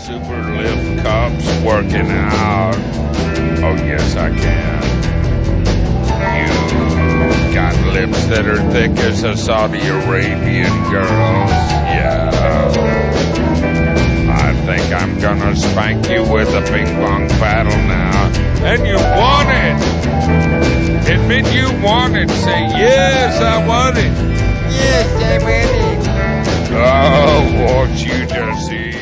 super lift cups working out. Oh, yes, I can. You got lips that are thick as a Saudi Arabian girl's. Yeah. I think I'm gonna spank you with a ping pong paddle now. And you want it. Admit you want it. Say, yes, I want it. Yes, I want it. Oh, won't you just see?